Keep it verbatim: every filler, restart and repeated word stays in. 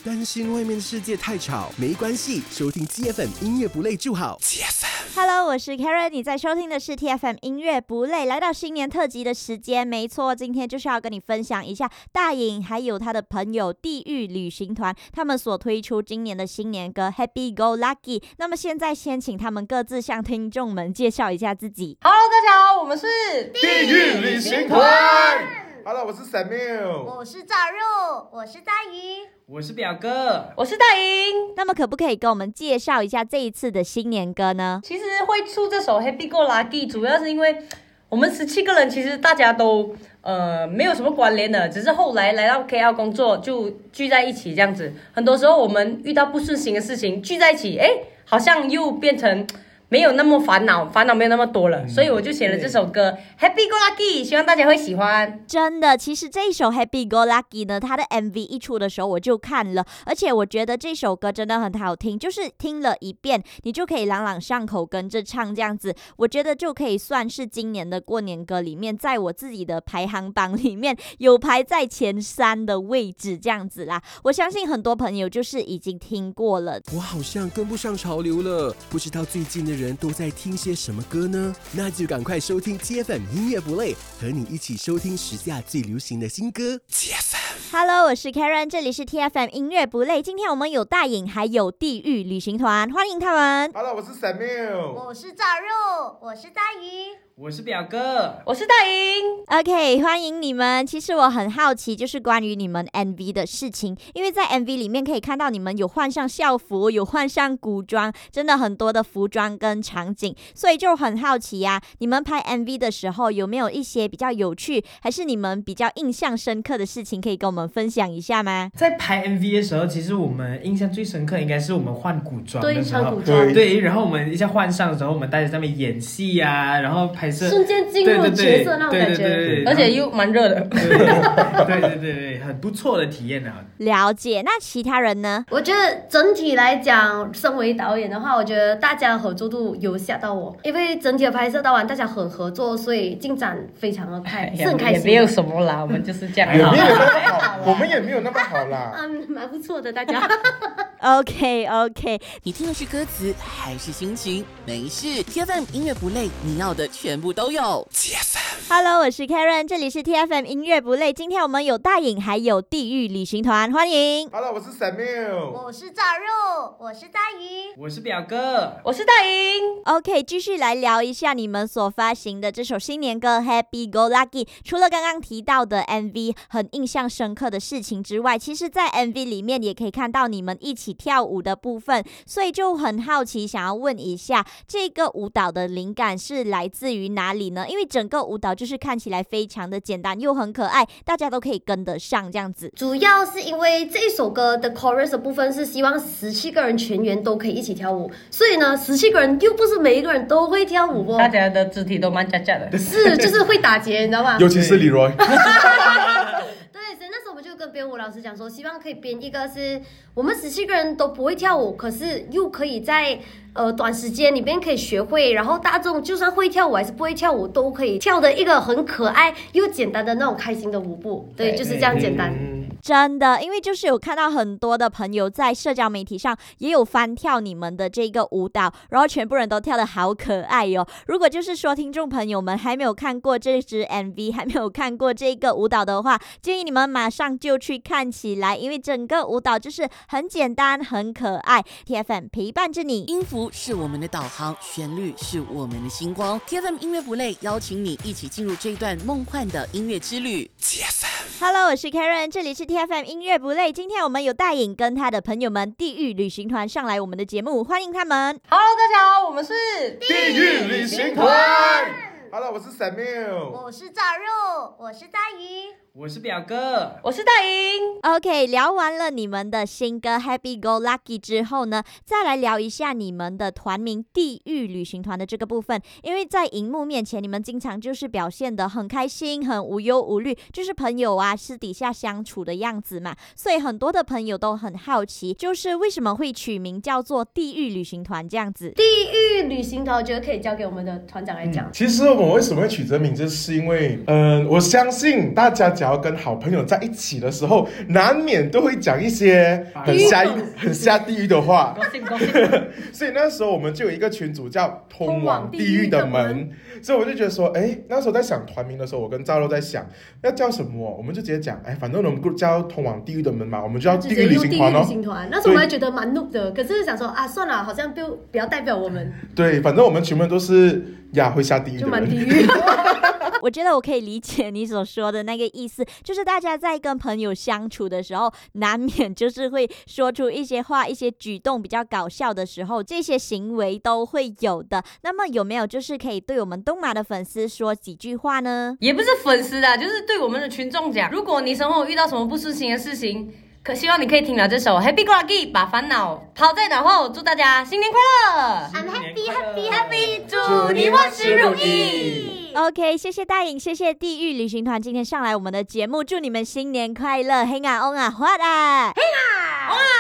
担心外面的世界太吵？没关系，收听 T F M 音乐不累就好。T F M。Hello， 我是 Karen， 你在收听的是 T F M 音乐不累。来到新年特辑的时间，没错，今天就是要跟你分享一下大颖还有他的朋友地狱旅行团他们所推出今年的新年歌 Happy Go Lucky。那么现在先请他们各自向听众们介绍一下自己。 Hello， 大家好，我们是地狱旅行团。Hello， 我是 Samuel， 我是炸肉，我是大鱼， 我是表哥， 我是大颖。 那么可不可以跟我们介绍一下这一次的新年歌呢？ 其实会出这首 Happy Go Lucky 主要是因为我们十七个人其实大家都呃没有什么关联的，只是后来来到 K L 工作就聚在一起这样子。很多时候我们遇到不顺心的事情聚在一起，哎，好像又变成没有那么烦恼，烦恼没有那么多了，嗯、所以我就写了这首歌 Happy Go Lucky， 希望大家会喜欢。 真的，其实这一首 Happy Go Lucky 呢，它的 M V 一出的时候我就看了，而且我觉得这首歌真的很好听，就是听了一遍你就可以朗朗上口跟着唱这样子，我觉得就可以算是今年的过年歌里面，在我自己的排行榜里面有排在前三的位置这样子啦。我相信很多朋友就是已经听过了。 我好像跟不上潮流了，不知道最近的人都在听些什么歌呢？那就赶快收听 T F M 音乐不累，和你一起收听时下最流行的新歌。T F M。Hello， 我是 Karen， 这里是 T F M 音乐不累。今天我们有大颖还有地狱旅行团，欢迎他们。 Hello， 我是 Samuel， 我是炸肉，我是大鱼， 我是表哥， 我是大颖。 OK， 欢迎你们。其实我很好奇就是关于你们 M V 的事情，因为在 M V 里面可以看到你们有换上校服，有换上古装，真的很多的服装跟场景，所以就很好奇啊，你们拍 M V 的时候有没有一些比较有趣还是你们比较印象深刻的事情可以跟我们分享一下吗？ 在拍 M V 的时候，其实我们印象最深刻应该是我们换古装的时候， 对，穿古装， 对，然后我们一下换上的时候，我们大家在那边演戏啊，然后拍摄瞬间进入角色那种感觉， 对对对对， 而且又蛮热的， 对对对对对，很不错的体验啊。 了解。那其他人呢？ 我觉得整体来讲，身为导演的话，我觉得大家的合作度有吓到我，因为整体的拍摄到完，大家很合作，所以进展非常的快，是很开心。 也没有什么啦，我们就是这样。 也没有那么好，我们也没有那么好啦。 嗯，蛮不错的，大家。 OK OK， 你听的是歌词还是心情？没事 ，T F M 音乐不累，你要的全部都有。 T F M。Hello， 我是 Karen， 这里是 T F M 音乐不累。今天我们有大颖还有地狱旅行团，欢迎。 Hello， 我是 Samuel， 我是炸肉，我是大鱼， 我是表哥， 我是大颖。 OK， 继续来聊一下你们所发行的这首新年歌 Happy Go Lucky。除了刚刚提到的 M V 很印象深刻的事情之外，其实在 M V 里面也可以看到你们一起跳舞的部分，所以就很好奇想要问一下，这个舞蹈的灵感是来自于哪里呢？因为整个舞蹈就是看起来非常的简单又很可爱，大家都可以跟得上这样子。 主要是因为这一首歌的 chorus 的部分是希望十七个人全员都可以一起跳舞，所以呢十七个人又不是每一个人都会跳舞哦， 大家的肢体都蛮假假的， 是就是会打结，你知道吗？ 尤其是 Leroy。 对，所以那时候我们就跟编舞老师讲说，希望可以编一个是我们十七个人都不会跳舞，可是又可以在呃短时间里面可以学会，然后大众就算会跳舞还是不会跳舞都可以跳的一个很可爱又简单的那种开心的舞步。对，就是这样简单。 真的，因为就是有看到很多的朋友在社交媒体上也有翻跳你们的这个舞蹈，然后全部人都跳得好可爱哟、哦。如果就是说听众朋友们还没有看过这支 M V， 还没有看过这个舞蹈的话，建议你们马上就去看起来，因为整个舞蹈就是很简单很可爱。 T F M 陪伴着你， 音符是我们的导航，旋律是我们的星光。 T F M 音乐不累，邀请你一起进入这段梦幻的音乐之旅。 T F M。Hello， 我是 Karen， 这里是 T F M 音乐不累。今天我们有大颖跟他的朋友们地狱旅行团上来我们的节目，欢迎他们。 Hello， 大家好，我们是地狱旅行团。Hello， 我是 Samuel， 我是炸肉，我是大鱼， 我是表哥， 我是大颖。 OK， 聊完了你们的新歌 Happy Go Lucky 之后呢，再来聊一下你们的团名地狱旅行团的这个部分。因为在荧幕面前你们经常就是表现得很开心很无忧无虑，就是朋友啊私底下相处的样子嘛，所以很多的朋友都很好奇，就是为什么会取名叫做地狱旅行团这样子。 地狱旅行团我觉得可以交给我们的团长来讲、 嗯、其实我为什么会取这名字，是因为，嗯、呃，我相信大家只要跟好朋友在一起的时候，难免都会讲一些很下很下地狱的话。所以那时候我们就有一个群组叫“通往地狱的门”，所以我就觉得说，哎，那时候在想团名的时候，我跟赵露在想要叫什么，我们就直接讲，哎，反正我们 group 叫“通往地狱的门”嘛，我们就叫地狱旅行团哦。 旅行团，那时候我还觉得蛮 noob 的，可是想说啊，算了，好像不不要代表我们。 对，反正我们全部都是呀会下地狱的人， 就蛮地狱。 我觉得我可以理解你所说的那个意思，就是大家在跟朋友相处的时候，难免就是会说出一些话、一些举动比较搞笑的时候，这些行为都会有的。那么有没有就是可以对我们东马的粉丝说几句话呢？ 也不是粉丝啊，就是对我们的群众讲，如果你生活遇到什么不顺心的事情，可希望你可以听了这首 Happy Go Lucky， 把烦恼抛在脑后。祝大家新年快乐 I'm happy happy happy， 祝你万事如意。 OK， 谢谢大颖，谢谢地狱旅行团今天上来我们的节目，祝你们新年快乐，嘿啊哦啊，花啊，嘿啊，哦啊。